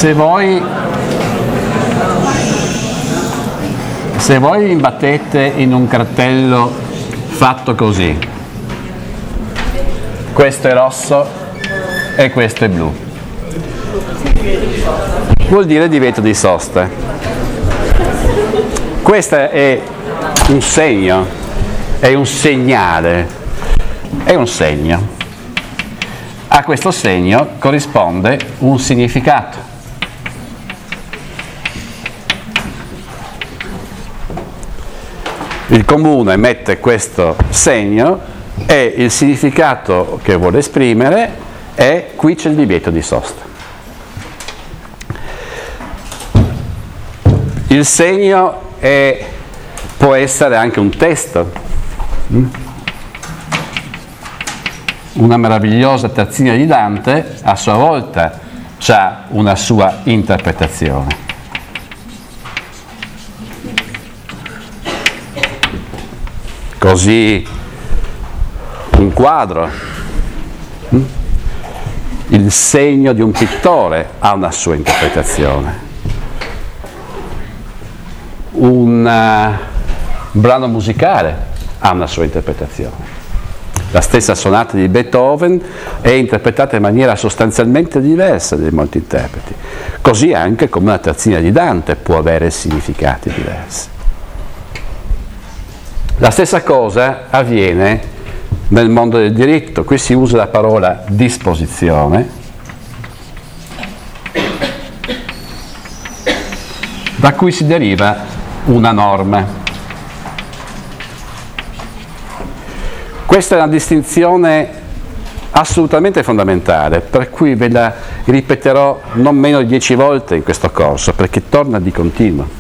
Se voi imbattete in un cartello fatto così, questo è rosso e questo è blu, vuol dire divieto di sosta. Questo è un segno, è un segnale, è un segno. A questo segno corrisponde un significato. Il comune mette questo segno e il significato che vuole esprimere è: qui c'è il divieto di sosta. Il segno può essere anche un testo, una meravigliosa tazzina di Dante a sua volta ha una sua interpretazione. Così un quadro, il segno di un pittore ha una sua interpretazione. Un brano musicale ha una sua interpretazione. La stessa sonata di Beethoven è interpretata in maniera sostanzialmente diversa da molti interpreti. Così anche come una tazzina di Dante può avere significati diversi. La stessa cosa avviene nel mondo del diritto. Qui si usa la parola disposizione, da cui si deriva una norma. Questa è una distinzione assolutamente fondamentale, per cui ve la ripeterò non meno di 10 volte in questo corso, perché torna di continuo.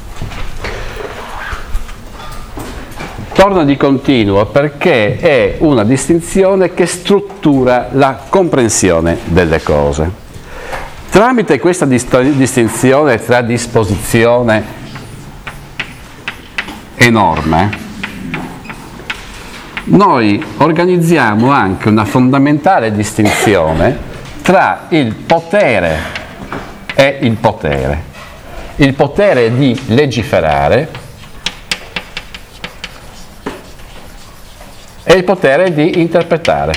Torna di continuo perché è una distinzione che struttura la comprensione delle cose. Tramite questa distinzione tra disposizione e norme, noi organizziamo anche una fondamentale distinzione tra il potere e il potere di legiferare e il potere di interpretare.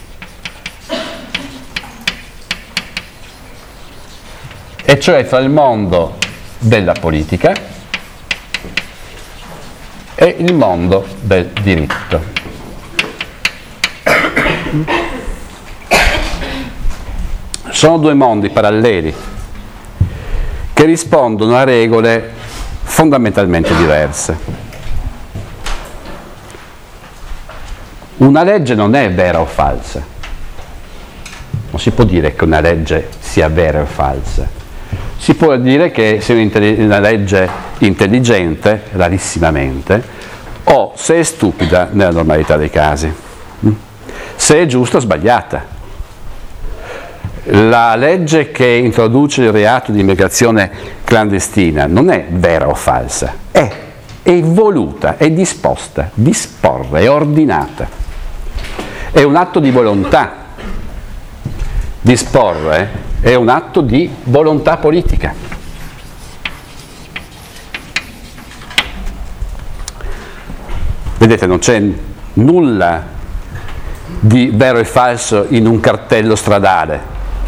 E cioè tra il mondo della politica e il mondo del diritto. Sono due mondi paralleli che rispondono a regole fondamentalmente diverse. Una legge non è vera o falsa. Non si può dire che una legge sia vera o falsa. Si può dire che sia una legge intelligente, rarissimamente, o se è stupida nella normalità dei casi. Se è giusta o sbagliata. La legge che introduce il reato di immigrazione clandestina non è vera o falsa, è voluta, è disposta, disporre, è ordinata. È un atto di volontà. Disporre è un atto di volontà politica. Vedete, non c'è nulla di vero e falso in un cartello stradale.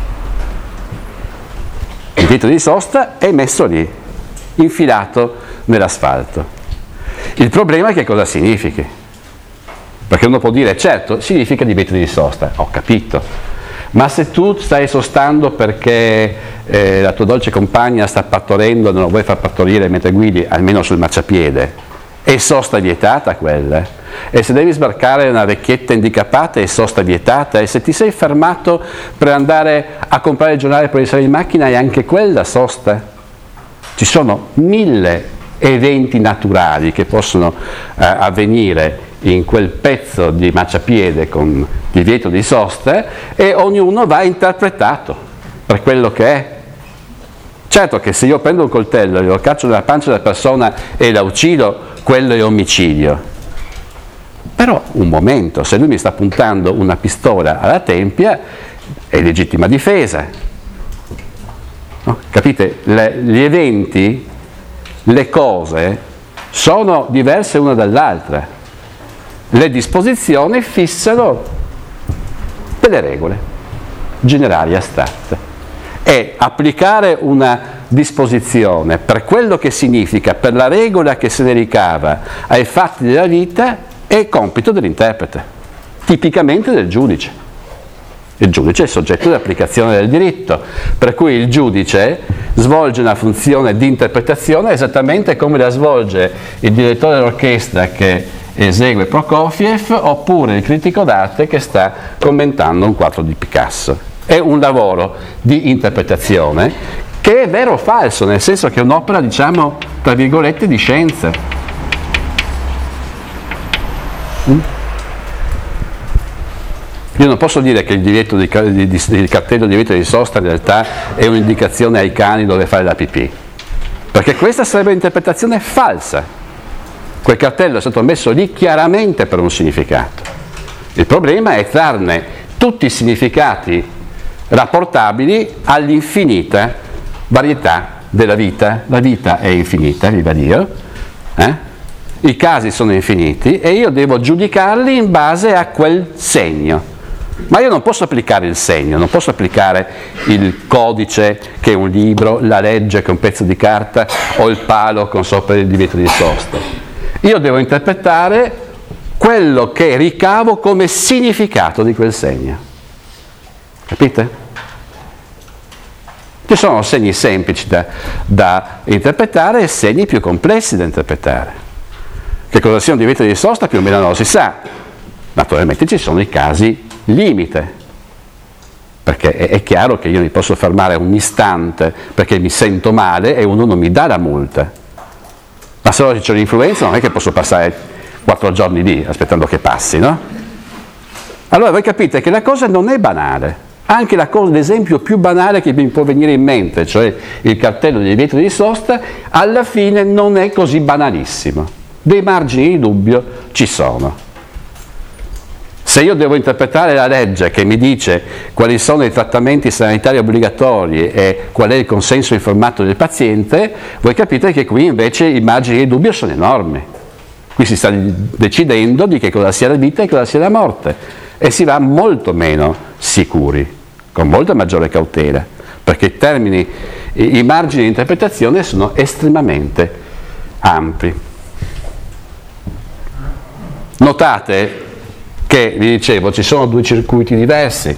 Il divieto di sosta è messo lì, infilato nell'asfalto. Il problema è che cosa significhi. Perché uno può dire, certo, significa divieto di sosta, ho capito, ma se tu stai sostando perché la tua dolce compagna sta partorendo e non lo vuoi far partorire mentre guidi, almeno sul marciapiede, è sosta vietata quella. E se devi sbarcare una vecchietta handicapata è sosta vietata. E se ti sei fermato per andare a comprare il giornale per risalire in macchina è anche quella sosta. Ci sono 1000 eventi naturali che possono avvenire in quel pezzo di marciapiede con divieto di sosta e ognuno va interpretato per quello che è. Certo che se io prendo un coltello e lo caccio nella pancia della persona e la uccido, quello è omicidio. Però un momento, se lui mi sta puntando una pistola alla tempia, è legittima difesa. No? Capite? Gli eventi, le cose sono diverse una dall'altra. Le disposizioni fissano delle regole generali astratte e applicare una disposizione per quello che significa, per la regola che se ne ricava ai fatti della vita, è compito dell'interprete, tipicamente del giudice. Il giudice è il soggetto di applicazione del diritto, per cui il giudice svolge una funzione di interpretazione esattamente come la svolge il direttore dell'orchestra che esegue Prokofiev oppure il critico d'arte che sta commentando un quadro di Picasso. È un lavoro di interpretazione che è vero o falso, nel senso che è un'opera, diciamo, tra virgolette, di scienza. Io non posso dire che il divieto il cartello di divieto di sosta in realtà è un'indicazione ai cani dove fare la pipì, perché questa sarebbe un'interpretazione falsa. Quel cartello è stato messo lì chiaramente per un significato. Il problema è trarne tutti i significati rapportabili all'infinita varietà della vita. La vita è infinita, viva Dio, i casi sono infiniti e io devo giudicarli in base a quel segno. Ma io non posso applicare il segno, non posso applicare il codice che è un libro, la legge che è un pezzo di carta o il palo con sopra il divieto di sosta. Io devo interpretare quello che ricavo come significato di quel segno. Capite? Ci sono segni semplici da interpretare e segni più complessi da interpretare. Che cosa sia un divieto di sosta più o meno non lo si sa. Naturalmente ci sono i casi limite, perché è chiaro che io mi posso fermare un istante perché mi sento male e uno non mi dà la multa. Ma se oggi c'è l'influenza non è che posso passare 4 giorni lì aspettando che passi, no? Allora voi capite che la cosa non è banale. Anche l'esempio più banale che mi può venire in mente, cioè il cartello di divieto di sosta, alla fine non è così banalissimo. Dei margini di dubbio ci sono. Se io devo interpretare la legge che mi dice quali sono i trattamenti sanitari obbligatori e qual è il consenso informato del paziente, voi capite che qui invece i margini di dubbio sono enormi. Qui si sta decidendo di che cosa sia la vita e cosa sia la morte e si va molto meno sicuri, con molta maggiore cautela, perché i margini di interpretazione sono estremamente ampi. Notate che, vi dicevo, ci sono 2 circuiti diversi.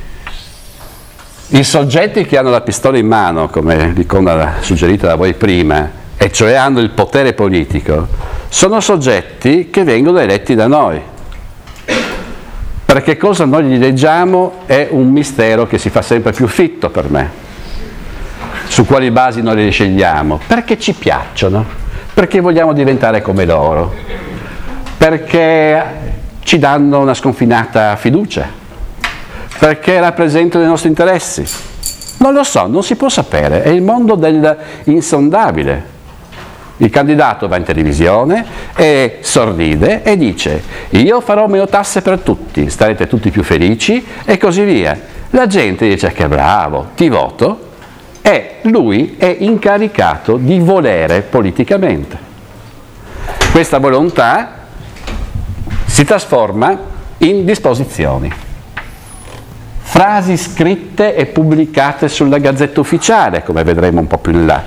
I soggetti che hanno la pistola in mano, come l'icona suggerita da voi prima, e cioè hanno il potere politico, sono soggetti che vengono eletti da noi. Perché cosa noi gli leggiamo è un mistero che si fa sempre più fitto per me. Su quali basi noi li scegliamo? Perché ci piacciono, perché vogliamo diventare come loro, perché ci danno una sconfinata fiducia, perché rappresentano i nostri interessi. Non lo so, non si può sapere, è il mondo dell'insondabile. Il candidato va in televisione e sorride e dice: io farò meno tasse per tutti, starete tutti più felici e così via. La gente dice: che bravo, ti voto, e lui è incaricato di volere politicamente. Questa volontà si trasforma in disposizioni, frasi scritte e pubblicate sulla Gazzetta Ufficiale, come vedremo un po' più in là.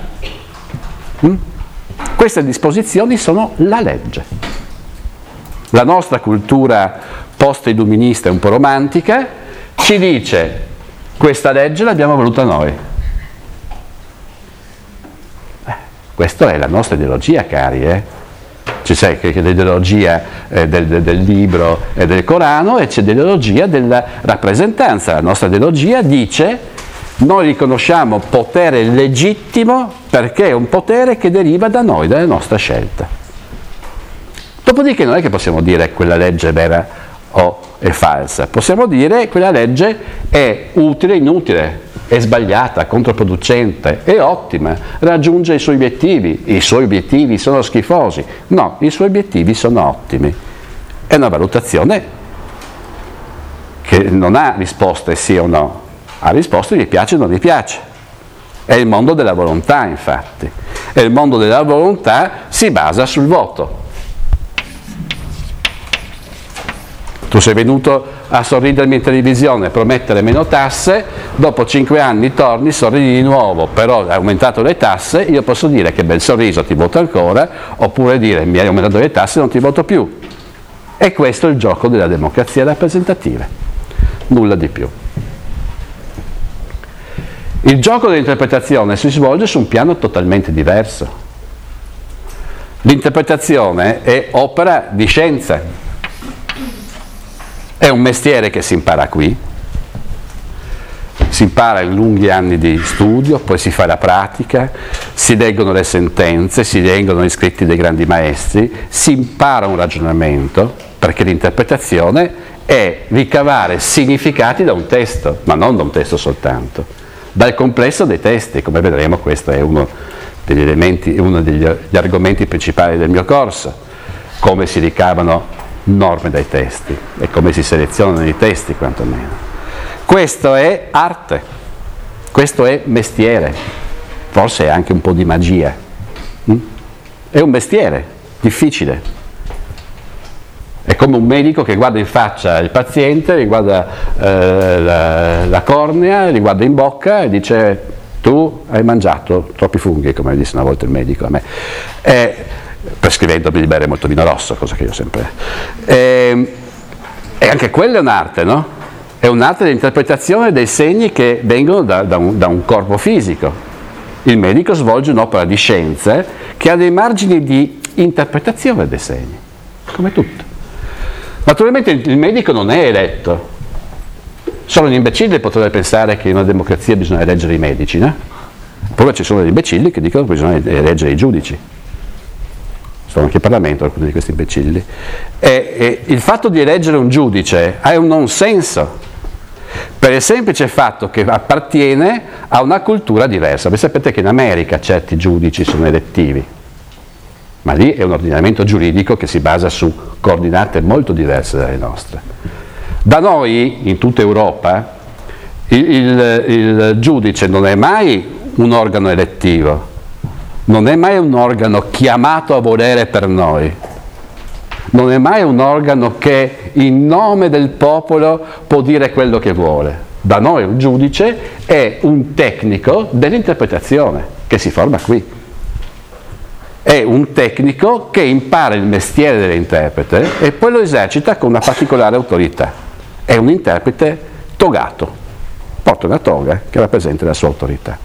Queste disposizioni sono la legge. La nostra cultura post-illuminista e un po' romantica ci dice: questa legge l'abbiamo voluta noi. Questa è la nostra ideologia, cari, C'è l'ideologia del libro e del Corano e c'è l'ideologia della rappresentanza. La nostra ideologia dice: noi riconosciamo potere legittimo perché è un potere che deriva da noi, dalla nostra scelta. Dopodiché non è che possiamo dire quella legge è vera o è falsa, possiamo dire quella legge è utile, inutile, è sbagliata, controproducente, è ottima, raggiunge i suoi obiettivi sono schifosi. No, i suoi obiettivi sono ottimi. È una valutazione che non ha risposte sì o no, ha risposte mi piace o non mi piace. È il mondo della volontà, infatti. E il mondo della volontà si basa sul voto. Tu sei venuto a sorridermi in televisione, promettere meno tasse, dopo 5 anni torni, sorridi di nuovo, però hai aumentato le tasse, io posso dire che bel sorriso, ti voto ancora, oppure dire mi hai aumentato le tasse, non ti voto più. E questo è il gioco della democrazia rappresentativa, nulla di più. Il gioco dell'interpretazione si svolge su un piano totalmente diverso. L'interpretazione è opera di scienza. È un mestiere che si impara qui, si impara in lunghi anni di studio, poi si fa la pratica, si leggono le sentenze, si leggono gli scritti dei grandi maestri, si impara un ragionamento, perché l'interpretazione è ricavare significati da un testo, ma non da un testo soltanto, dal complesso dei testi. Come vedremo, questo è uno degli elementi, uno degli argomenti principali del mio corso, come si ricavano norme dai testi e come si selezionano i testi, quantomeno. Questo è arte, questo è mestiere, forse è anche un po' di magia. È un mestiere difficile. È come un medico che guarda in faccia il paziente, gli guarda la cornea, gli guarda in bocca e dice: tu hai mangiato troppi funghi, come disse una volta il medico a me. Prescrivendomi di bere molto vino rosso, cosa che io sempre... E anche quella è un'arte, no? È un'arte dell'interpretazione dei segni che vengono da un corpo fisico. Il medico svolge un'opera di scienze che ha dei margini di interpretazione dei segni, come tutto. Naturalmente il medico non è eletto. Solo un imbecille potrebbe pensare che in una democrazia bisogna eleggere i medici, no? Poi ci sono degli imbecilli che dicono che bisogna eleggere i giudici. Sono anche in Parlamento alcuni di questi imbecilli. E il fatto di eleggere un giudice è un non senso, per il semplice fatto che appartiene a una cultura diversa. Voi sapete che in America certi giudici sono elettivi, ma lì è un ordinamento giuridico che si basa su coordinate molto diverse dalle nostre. Da noi, in tutta Europa, il giudice non è mai un organo elettivo, non è mai un organo chiamato a volere per noi, non è mai un organo che in nome del popolo può dire quello che vuole. Da noi un giudice è un tecnico dell'interpretazione che si forma qui. È un tecnico che impara il mestiere dell'interprete e poi lo esercita con una particolare autorità. È un interprete togato, porta una toga che rappresenta la sua autorità.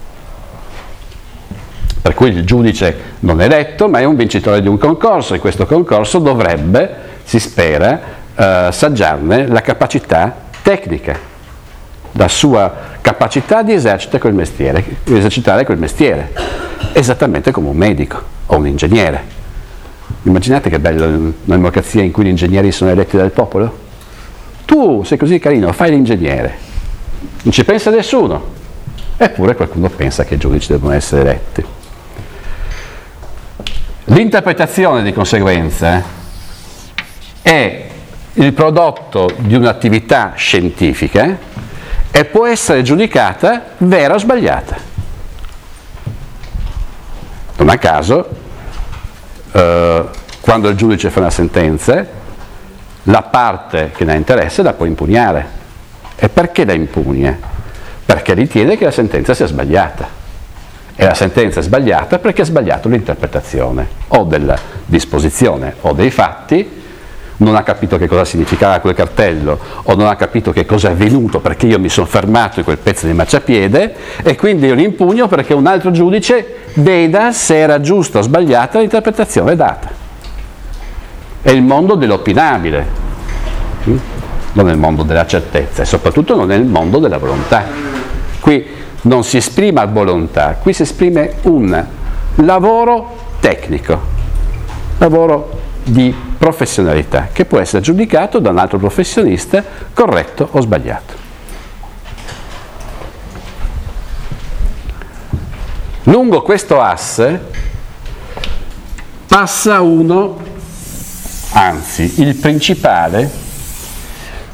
Per cui il giudice non è eletto, ma è un vincitore di un concorso, e questo concorso dovrebbe, si spera, saggiarne la capacità tecnica, la sua capacità di esercitare quel mestiere, esattamente come un medico o un ingegnere. Immaginate che bello una democrazia in cui gli ingegneri sono eletti dal popolo? Tu sei così carino, fai l'ingegnere, non ci pensa nessuno, eppure qualcuno pensa che i giudici devono essere eletti. L'interpretazione, di conseguenza, è il prodotto di un'attività scientifica e può essere giudicata vera o sbagliata. Non a caso, quando il giudice fa una sentenza, la parte che ne ha interesse la può impugnare. E perché la impugna? Perché ritiene che la sentenza sia sbagliata. E la sentenza è sbagliata perché è sbagliata l'interpretazione o della disposizione o dei fatti, non ha capito che cosa significava quel cartello o non ha capito che cosa è avvenuto perché io mi sono fermato in quel pezzo di marciapiede, e quindi io l'impugno perché un altro giudice veda se era giusta o sbagliata l'interpretazione data. È il mondo dell'opinabile, non è il mondo della certezza e soprattutto non è il mondo della volontà. Qui non si esprime a volontà, qui si esprime un lavoro tecnico, lavoro di professionalità, che può essere giudicato da un altro professionista corretto o sbagliato. Lungo questo asse passa il principale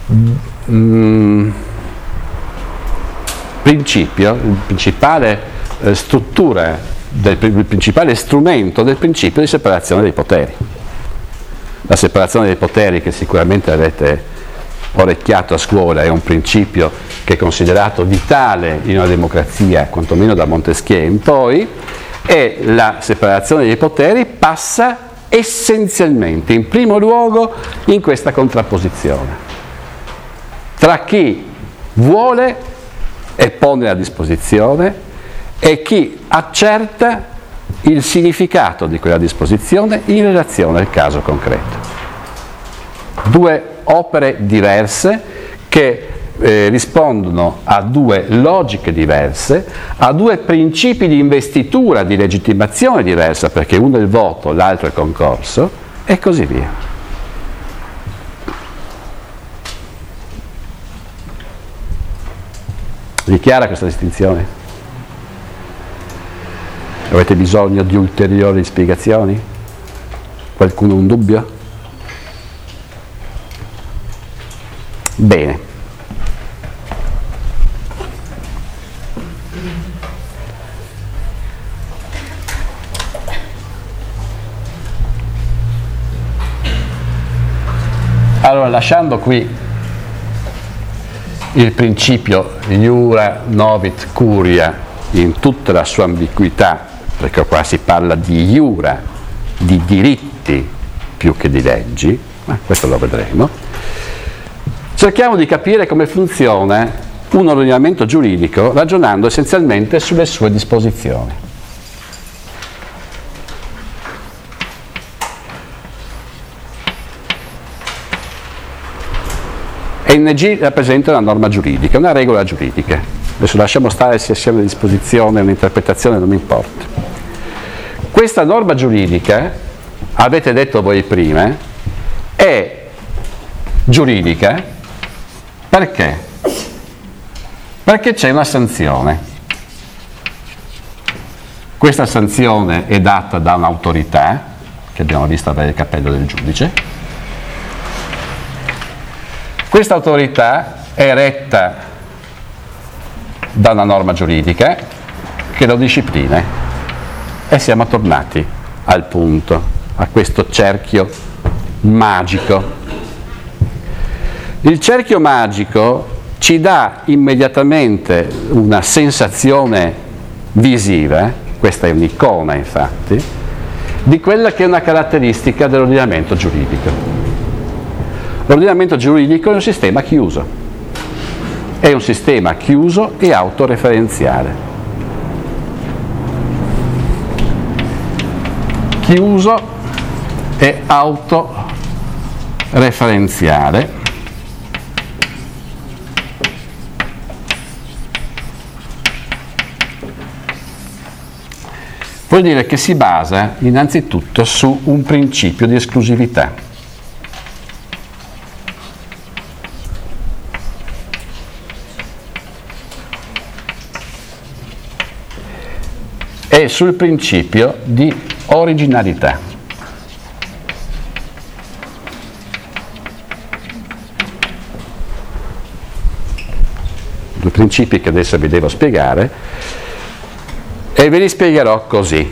principio, il principale struttura, il principale strumento del principio di separazione dei poteri. La separazione dei poteri, che sicuramente avete orecchiato a scuola, è un principio che è considerato vitale in una democrazia, quantomeno da Montesquieu in poi, e la separazione dei poteri passa essenzialmente, in primo luogo, in questa contrapposizione tra chi vuole e pone a disposizione e chi accerta il significato di quella disposizione in relazione al caso concreto. Due opere diverse che rispondono a due logiche diverse, a due principi di investitura, di legittimazione diversa, perché uno è il voto, l'altro è il concorso, e così via. Vi è chiara questa distinzione? Avete bisogno di ulteriori spiegazioni? Qualcuno un dubbio? Bene. Allora, lasciando qui il principio iura novit curia in tutta la sua ambiguità, perché qua si parla di iura, di diritti più che di leggi, ma questo lo vedremo, cerchiamo di capire come funziona un ordinamento giuridico ragionando essenzialmente sulle sue disposizioni. NG rappresenta una norma giuridica, una regola giuridica. Adesso lasciamo stare se sia una disposizione o un'interpretazione, non mi importa. Questa norma giuridica, avete detto voi prima, è giuridica perché? Perché c'è una sanzione. Questa sanzione è data da un'autorità, che abbiamo visto avere il cappello del giudice. Questa autorità è retta da una norma giuridica che lo disciplina e siamo tornati al punto, a questo cerchio magico. Il cerchio magico ci dà immediatamente una sensazione visiva, questa è un'icona infatti, di quella che è una caratteristica dell'ordinamento giuridico. L'ordinamento giuridico è un sistema chiuso, è un sistema chiuso e autoreferenziale. Chiuso e autoreferenziale. Vuol dire che si basa innanzitutto su un principio di esclusività. E sul principio di originalità. Due principi che adesso vi devo spiegare e ve li spiegherò così.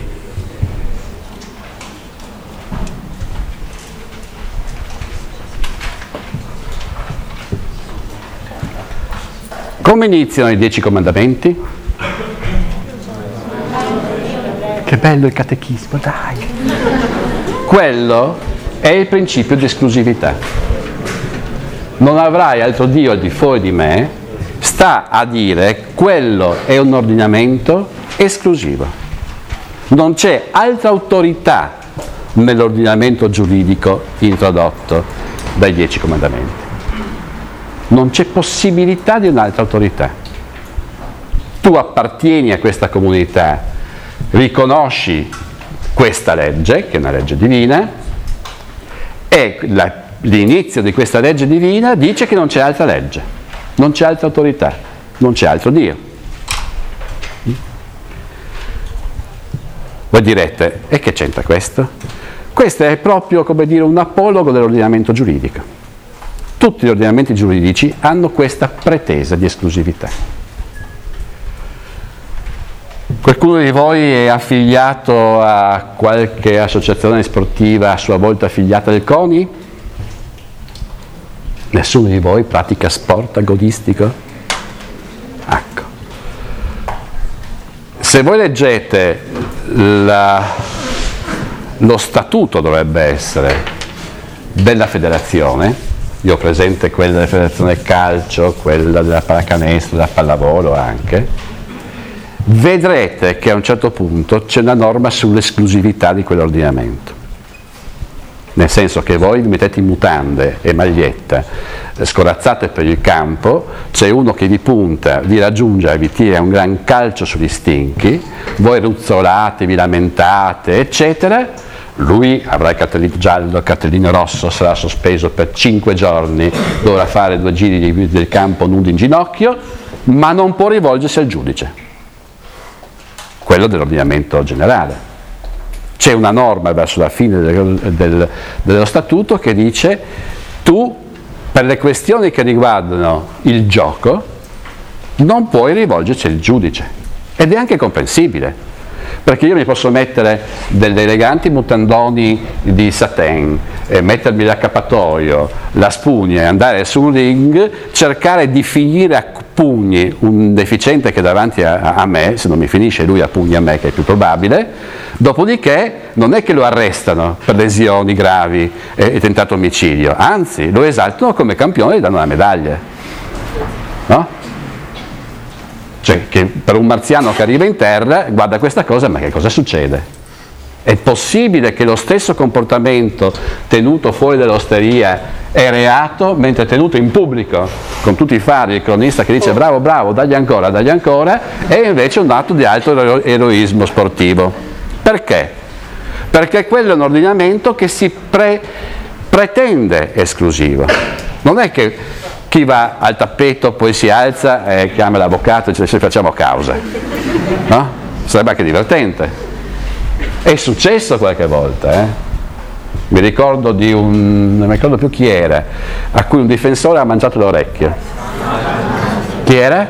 Come iniziano i 10 comandamenti? Che bello il catechismo, dai! Quello è il principio di esclusività. Non avrai altro Dio al di fuori di me, sta a dire quello è un ordinamento esclusivo. Non c'è altra autorità nell'ordinamento giuridico introdotto dai 10 comandamenti. Non c'è possibilità di un'altra autorità. Tu appartieni a questa comunità, riconosci questa legge, che è una legge divina, e l'inizio di questa legge divina dice che non c'è altra legge, non c'è altra autorità, non c'è altro Dio. Voi direte, e che c'entra questo? Questo è proprio, come dire, un apologo dell'ordinamento giuridico. Tutti gli ordinamenti giuridici hanno questa pretesa di esclusività. Qualcuno di voi è affiliato a qualche associazione sportiva a sua volta affiliata al CONI? Nessuno di voi pratica sport agonistico? Ecco. Se voi leggete lo statuto, dovrebbe essere, della federazione, io ho presente quella della federazione calcio, quella della pallacanestro, della pallavolo anche, vedrete che a un certo punto c'è una norma sull'esclusività di quell'ordinamento. Nel senso che voi vi mettete in mutande e maglietta, scorazzate per il campo, c'è uno che vi punta, vi raggiunge e vi tira un gran calcio sugli stinchi, voi ruzzolate, vi lamentate, eccetera, lui avrà il cartellino giallo, il cartellino rosso, sarà sospeso per 5 giorni, dovrà fare 2 giri del campo nudo in ginocchio, ma non può rivolgersi al giudice, quello dell'ordinamento generale. C'è una norma verso la fine dello statuto che dice: tu, per le questioni che riguardano il gioco, non puoi rivolgerci al giudice. Ed è anche comprensibile, perché io mi posso mettere delle eleganti mutandoni di satin, mettermi l'accappatoio, la spugna e andare su un ring, cercare di finire a pugni un deficiente che è davanti a me, se non mi finisce lui a pugni a me, che è più probabile, dopodiché non è che lo arrestano per lesioni gravi e tentato omicidio, anzi lo esaltano come campione e gli danno la medaglia, no? Cioè, che per un marziano che arriva in terra guarda questa cosa, ma che cosa succede? È possibile che lo stesso comportamento tenuto fuori dall'osteria è reato, mentre tenuto in pubblico, con tutti i fari, il cronista che dice bravo, bravo, dagli ancora, è invece un atto di alto eroismo sportivo. Perché? Perché quello è un ordinamento che si pretende esclusivo. Non è che chi va al tappeto poi si alza e chiama l'avvocato e dice se facciamo causa, no? Sarebbe anche divertente. È successo qualche volta, Mi ricordo di non mi ricordo più chi era, a cui un difensore ha mangiato l'orecchio. Chi era?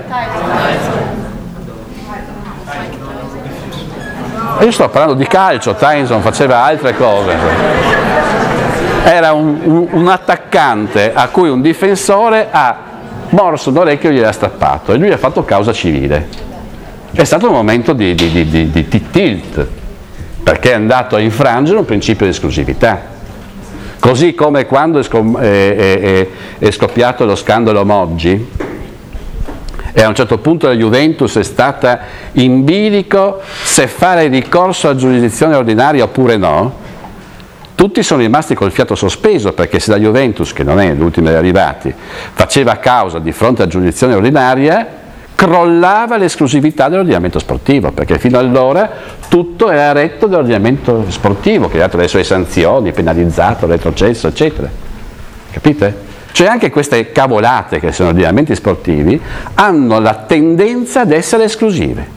E io sto parlando di calcio, Tyson faceva altre cose. Era un attaccante a cui un difensore ha morso l'orecchio e gliel'ha strappato e lui ha fatto causa civile. È stato un momento di tilt, perché è andato a infrangere un principio di esclusività. Così come quando è scoppiato lo scandalo Moggi e a un certo punto la Juventus è stata in bilico se fare ricorso a giurisdizione ordinaria oppure no, tutti sono rimasti col fiato sospeso, perché se la Juventus, che non è l'ultima degli arrivati, faceva causa di fronte a giurisdizione ordinaria, crollava l'esclusività dell'ordinamento sportivo, perché fino allora tutto era retto dall'ordinamento sportivo, che ha dato le sue sanzioni, penalizzato, retrocesso, eccetera. Capite? Cioè anche queste cavolate che sono ordinamenti sportivi hanno la tendenza ad essere esclusive.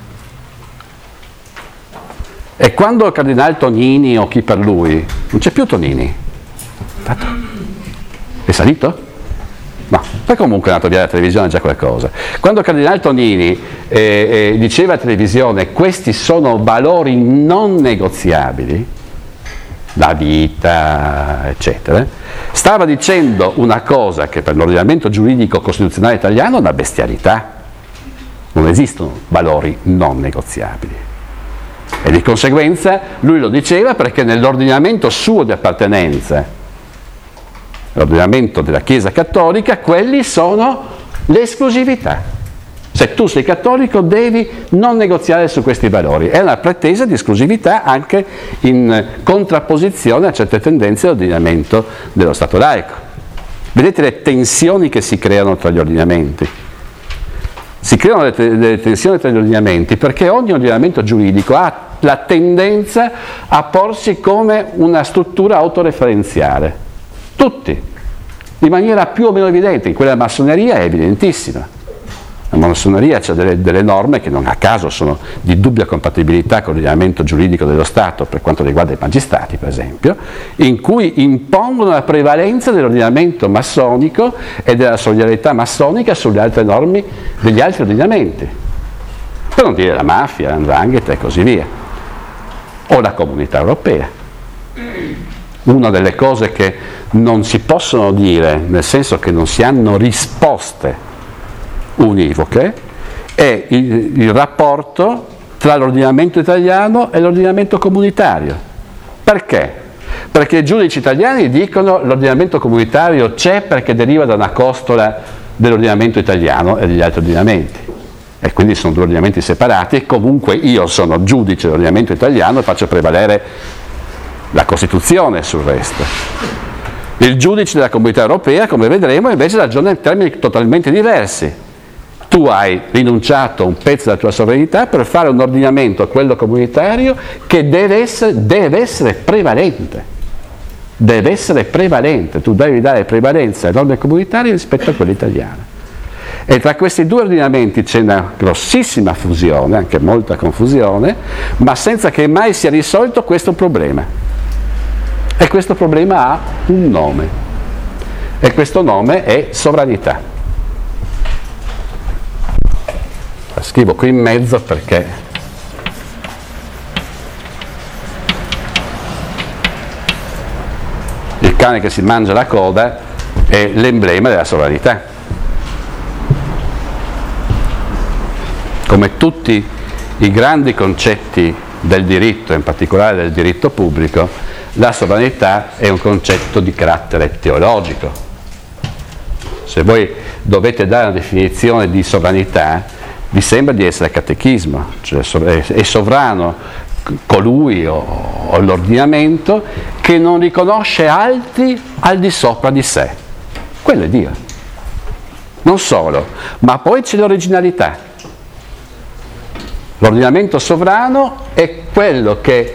E quando il cardinale Tonini o chi per lui, non c'è più Tonini, è salito? No, poi comunque è andato via la televisione già qualcosa. Quando il cardinale Tonini diceva a televisione questi sono valori non negoziabili, la vita, eccetera, stava dicendo una cosa che per l'ordinamento giuridico costituzionale italiano è una bestialità. Non esistono valori non negoziabili. E di conseguenza lui lo diceva perché nell'ordinamento suo di appartenenza, l'ordinamento della Chiesa Cattolica, quelli sono l'esclusività. Se tu sei cattolico devi non negoziare su questi valori. È una pretesa di esclusività anche in contrapposizione a certe tendenze dell'ordinamento dello Stato laico. Vedete le tensioni che si creano tra gli ordinamenti? Si creano delle tensioni tra gli ordinamenti perché ogni ordinamento giuridico ha la tendenza a porsi come una struttura autoreferenziale. Tutti, in maniera più o meno evidente. In quella massoneria è evidentissima. La massoneria c'ha delle norme che non a caso sono di dubbia compatibilità con l'ordinamento giuridico dello Stato per quanto riguarda i magistrati, per esempio, in cui impongono la prevalenza dell'ordinamento massonico e della solidarietà massonica sulle altre norme degli altri ordinamenti. per non dire la mafia, la 'ndrangheta e così via, o la Comunità Europea. Una delle cose che non si possono dire, nel senso che non si hanno risposte univoche, è il rapporto tra l'ordinamento italiano e l'ordinamento comunitario. Perché? Perché i giudici italiani dicono che l'ordinamento comunitario c'è perché deriva da una costola dell'ordinamento italiano e degli altri ordinamenti. E quindi sono due ordinamenti separati e comunque io sono giudice dell'ordinamento italiano e faccio prevalere la Costituzione sul resto. Il giudice della Comunità Europea, come vedremo, invece ragiona in termini totalmente diversi. Tu hai rinunciato a un pezzo della tua sovranità per fare un ordinamento, quello comunitario, che deve essere prevalente. Deve essere prevalente, tu devi dare prevalenza alle norme comunitarie rispetto a quelle italiane. E tra questi due ordinamenti c'è una grossissima fusione, anche molta confusione, ma senza che mai sia risolto questo problema. E questo problema ha un nome, e questo nome è sovranità. La scrivo qui in mezzo perché il cane che si mangia la coda è l'emblema della sovranità. Come tutti i grandi concetti del diritto, in particolare del diritto pubblico, la sovranità è un concetto di carattere teologico. Se voi dovete dare una definizione di sovranità, vi sembra di essere catechismo, cioè è sovrano colui o l'ordinamento che non riconosce altri al di sopra di sé. Quello è Dio. Non solo, ma poi c'è l'originalità. L'ordinamento sovrano è quello che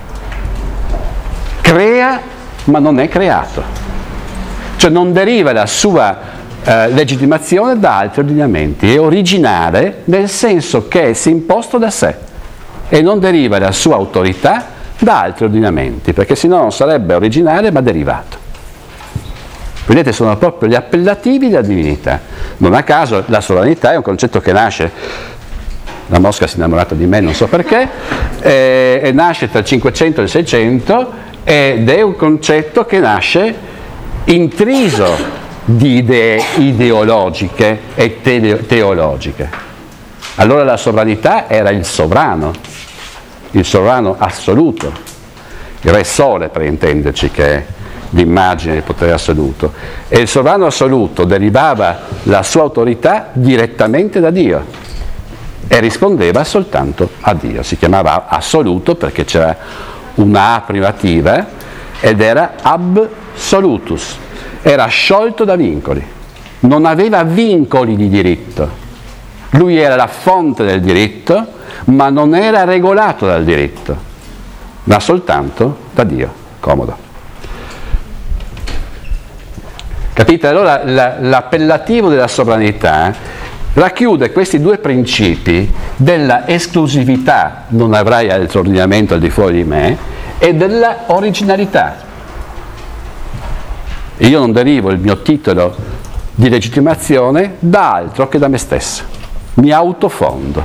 crea ma non è creato, cioè non deriva la sua legittimazione da altri ordinamenti, è originale nel senso che si è imposto da sé e non deriva la sua autorità da altri ordinamenti, perché sennò non sarebbe originale ma derivato. Vedete, sono proprio gli appellativi della divinità. Non a caso la sovranità è un concetto che nasce, la Mosca si è innamorata di me, non so perché, e nasce tra il 500 e il 600 ed è un concetto che nasce intriso di idee ideologiche e teologiche. Allora la sovranità era il sovrano assoluto, il re sole per intenderci, che è l'immagine del potere assoluto, e il sovrano assoluto derivava la sua autorità direttamente da Dio e rispondeva soltanto a Dio. Si chiamava assoluto perché c'era una A privativa ed era absolutus, era sciolto da vincoli, non aveva vincoli di diritto. Lui era la fonte del diritto, ma non era regolato dal diritto, ma soltanto da Dio. Comodo. Capite? Allora l'appellativo della sovranità racchiude questi due principi della esclusività, non avrai altro ordinamento al di fuori di me, e della originalità. Io non derivo il mio titolo di legittimazione da altro che da me stesso, mi autofondo.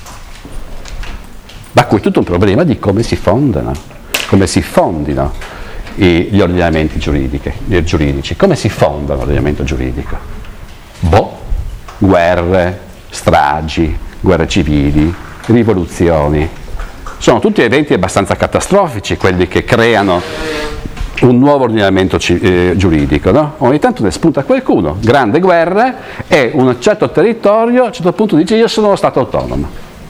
Da cui tutto un problema di come si fondino gli ordinamenti giuridici, come si fonda l'ordinamento giuridico? Guerre, stragi, guerre civili, rivoluzioni. Sono tutti eventi abbastanza catastrofici quelli che creano un nuovo ordinamento giuridico, no? Ogni tanto ne spunta qualcuno, grande guerra, e un certo territorio a un certo punto dice: io sono uno Stato autonomo.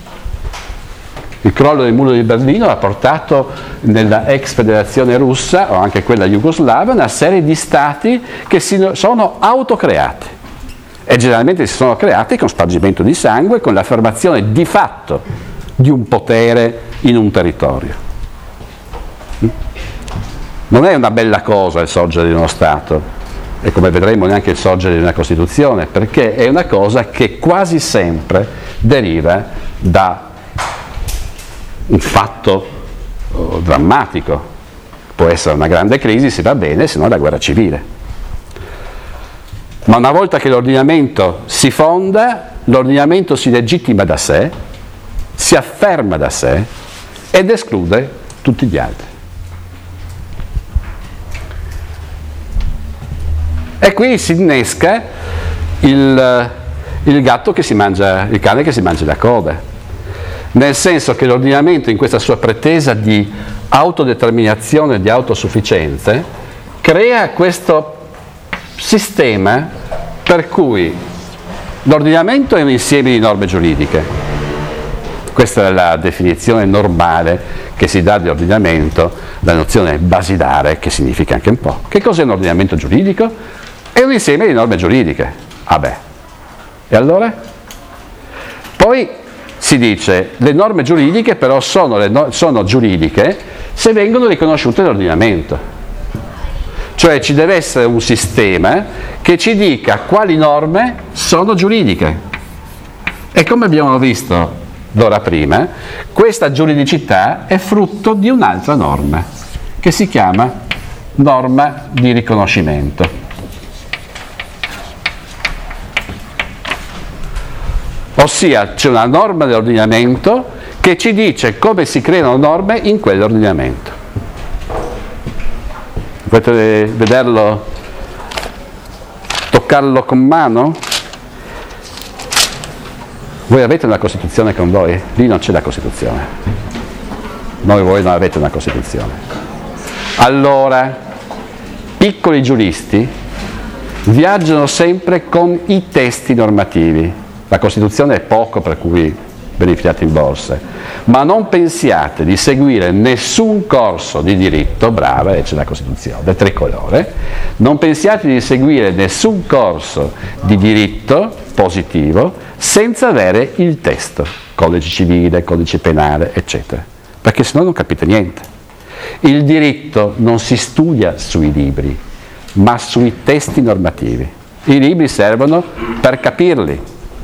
Il crollo del muro di Berlino ha portato nella ex federazione russa, o anche quella jugoslava, una serie di stati che sono autocreati, e generalmente si sono creati con spargimento di sangue, con l'affermazione di fatto di un potere in un territorio. Non è una bella cosa il sorgere di uno Stato, e come vedremo neanche il sorgere di una Costituzione, perché è una cosa che quasi sempre deriva da un fatto drammatico. Può essere una grande crisi se va bene, se no la guerra civile. Ma una volta che l'ordinamento si fonda, l'ordinamento si legittima da sé si afferma da sé ed esclude tutti gli altri. E qui si innesca il gatto che si mangia, il cane che si mangia la coda, nel senso che l'ordinamento, in questa sua pretesa di autodeterminazione e di autosufficienza, crea questo sistema per cui l'ordinamento è un insieme di norme giuridiche. Questa è la definizione normale che si dà di ordinamento, la nozione basilare, che significa anche un po'. Che cos'è un ordinamento giuridico? È un insieme di norme giuridiche. Ah beh, e allora? Poi si dice, le norme giuridiche però sono giuridiche se vengono riconosciute dall'ordinamento. Cioè ci deve essere un sistema che ci dica quali norme sono giuridiche. E come abbiamo visto d'ora prima, questa giuridicità è frutto di un'altra norma, che si chiama norma di riconoscimento. Ossia, c'è una norma dell'ordinamento che ci dice come si creano norme in quell'ordinamento. Potete vederlo, toccarlo con mano? Voi avete una Costituzione con voi? Lì non c'è la Costituzione. Voi non avete una Costituzione. Allora, piccoli giuristi viaggiano sempre con i testi normativi. La Costituzione è poco per cui beneficiate in borsa, ma non pensiate di seguire nessun corso di diritto, brava, c'è la Costituzione, tricolore, non pensiate di seguire nessun corso di diritto positivo senza avere il testo, codice civile, codice penale, eccetera, perché sennò non capite niente. Il diritto non si studia sui libri, ma sui testi normativi. I libri servono per capirli.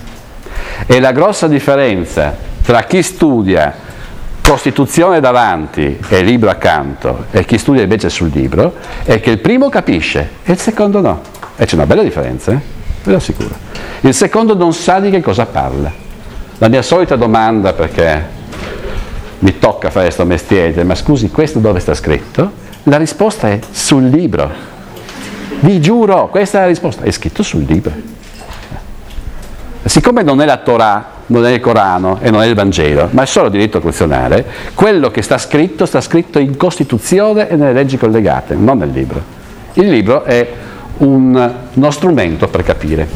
E la grossa differenza tra chi studia Costituzione davanti e libro accanto e chi studia invece sul libro è che il primo capisce e il secondo no. E c'è una bella differenza, ve lo assicuro. Il secondo non sa di che cosa parla. La mia solita domanda, perché mi tocca fare questo mestiere, ma scusi, questo dove sta scritto? La risposta è sul libro. Vi giuro, questa è la risposta, è scritto sul libro. Siccome non è la Torah, non è il Corano e non è il Vangelo, ma è solo diritto costituzionale, quello che sta scritto in Costituzione e nelle leggi collegate, non nel libro. Il libro è uno strumento per capire.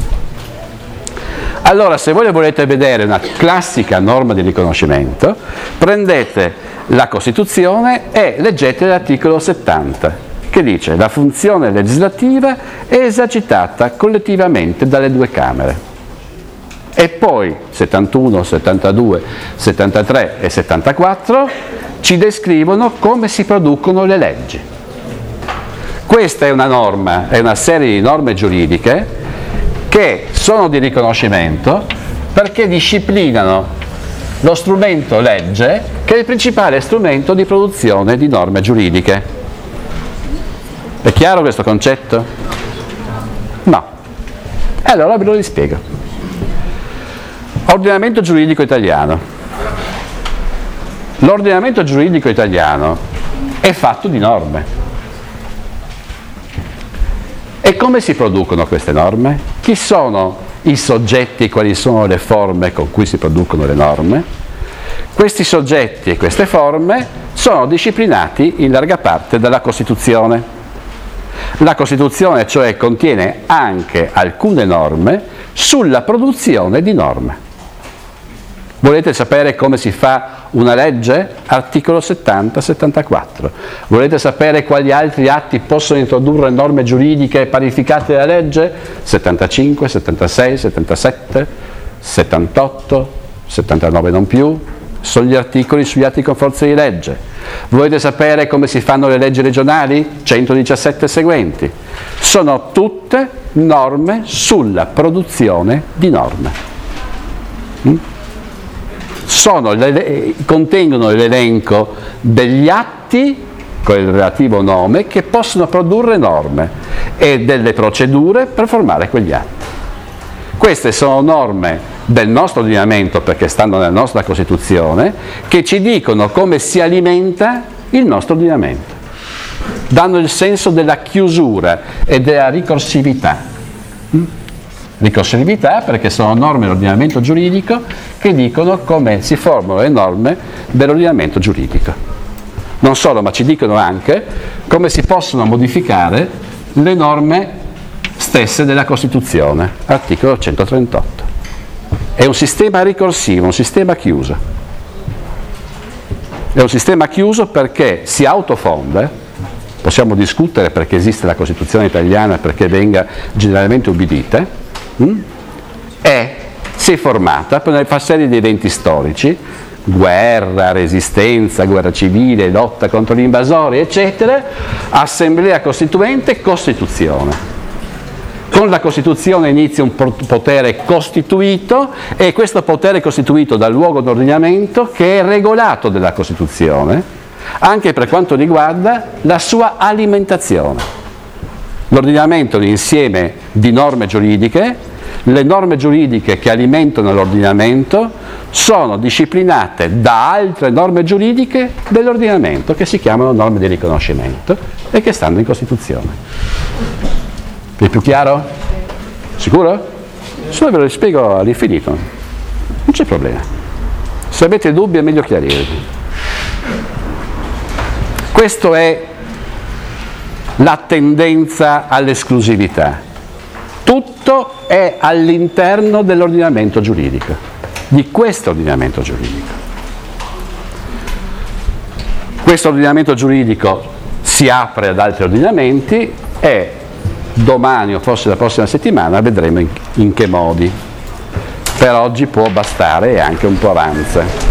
Allora, se voi volete vedere una classica norma di riconoscimento, prendete la Costituzione e leggete l'articolo 70, che dice: la funzione legislativa è esercitata collettivamente dalle due Camere. E poi 71, 72, 73 e 74 ci descrivono come si producono le leggi. Questa è una norma, è una serie di norme giuridiche che sono di riconoscimento perché disciplinano lo strumento legge, che è il principale strumento di produzione di norme giuridiche. È chiaro questo concetto? No. E allora ve lo rispiego. Ordinamento giuridico italiano. L'ordinamento giuridico italiano è fatto di norme. E come si producono queste norme? Chi sono i soggetti e quali sono le forme con cui si producono le norme? Questi soggetti e queste forme sono disciplinati in larga parte dalla Costituzione. La Costituzione, cioè, contiene anche alcune norme sulla produzione di norme. Volete sapere come si fa una legge? Articolo 70-74. Volete sapere quali altri atti possono introdurre norme giuridiche parificate alla legge? 75, 76, 77, 78, 79 non più. Sono gli articoli sugli atti con forza di legge. Volete sapere come si fanno le leggi regionali? 117 seguenti. Sono tutte norme sulla produzione di norme. Contengono l'elenco degli atti con il relativo nome che possono produrre norme e delle procedure per formare quegli atti. Queste sono norme del nostro ordinamento, perché stanno nella nostra Costituzione, che ci dicono come si alimenta il nostro ordinamento. Danno il senso della chiusura e della ricorsività. Ricorsività perché sono norme dell'ordinamento giuridico che dicono come si formano le norme dell'ordinamento giuridico. Non solo, ma ci dicono anche come si possono modificare le norme stesse della Costituzione, articolo 138. È un sistema ricorsivo, un sistema chiuso. È un sistema chiuso perché si autofonda, possiamo discutere perché esiste la Costituzione italiana, perché venga generalmente ubbidita, e si è formata per una serie di eventi storici, guerra, resistenza, guerra civile, lotta contro gli invasori, eccetera, assemblea costituente, Costituzione. Con la Costituzione inizia un potere costituito e questo potere costituito dal luogo d'ordinamento che è regolato dalla Costituzione, anche per quanto riguarda la sua alimentazione. L'ordinamento è un insieme di norme giuridiche, le norme giuridiche che alimentano l'ordinamento sono disciplinate da altre norme giuridiche dell'ordinamento che si chiamano norme di riconoscimento e che stanno in Costituzione. È più chiaro? Sicuro? Se no ve lo spiego all'infinito, non c'è problema. Se avete dubbi è meglio chiarirvi. Questa è la tendenza all'esclusività. Tutto è all'interno dell'ordinamento giuridico, di questo ordinamento giuridico. Questo ordinamento giuridico si apre ad altri ordinamenti e domani o forse la prossima settimana vedremo in che modi. Per oggi può bastare e anche un po' avanza.